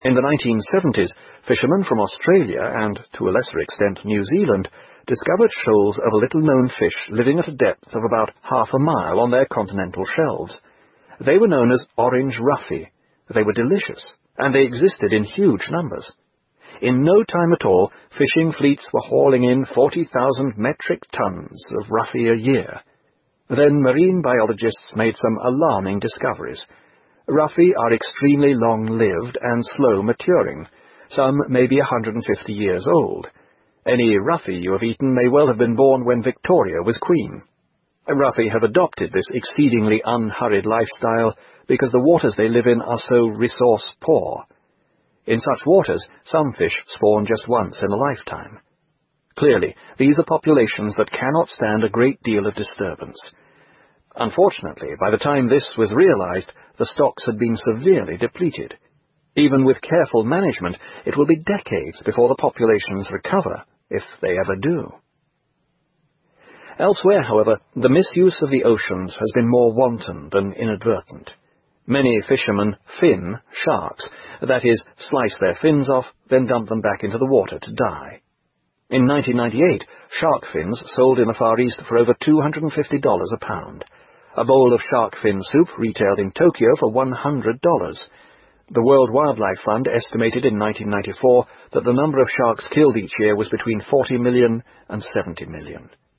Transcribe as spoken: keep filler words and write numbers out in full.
In the nineteen seventies, fishermen from Australia and, to a lesser extent, New Zealand, discovered shoals of a little-known fish living at a depth of about half a mile on their continental shelves. They were known as orange ruffy. They were delicious, and they existed in huge numbers. In no time at all, fishing fleets were hauling in forty thousand metric tons of ruffy a year. Then marine biologists made some alarming discoveries. Ruffy are extremely long-lived and slow-maturing. Some may be one hundred fifty years old. Any ruffy you have eaten may well have been born when Victoria was queen. Ruffy have adopted this exceedingly unhurried lifestyle because the waters they live in are so resource-poor. In such waters, some fish spawn just once in a lifetime. Clearly, these are populations that cannot stand a great deal of disturbance. Unfortunately, by the time this was realized, the stocks had been severely depleted. Even with careful management, it will be decades before the populations recover, if they ever do. Elsewhere, however, the misuse of the oceans has been more wanton than inadvertent. Many fishermen fin sharks, that is, slice their fins off, then dump them back into the water to die. In nineteen ninety-eight, shark fins sold in the Far East for over two hundred fifty dollars a pound. A bowl of shark fin soup retailed in Tokyo for one hundred dollars. The World Wildlife Fund estimated in nineteen ninety-four that the number of sharks killed each year was between forty million and seventy million.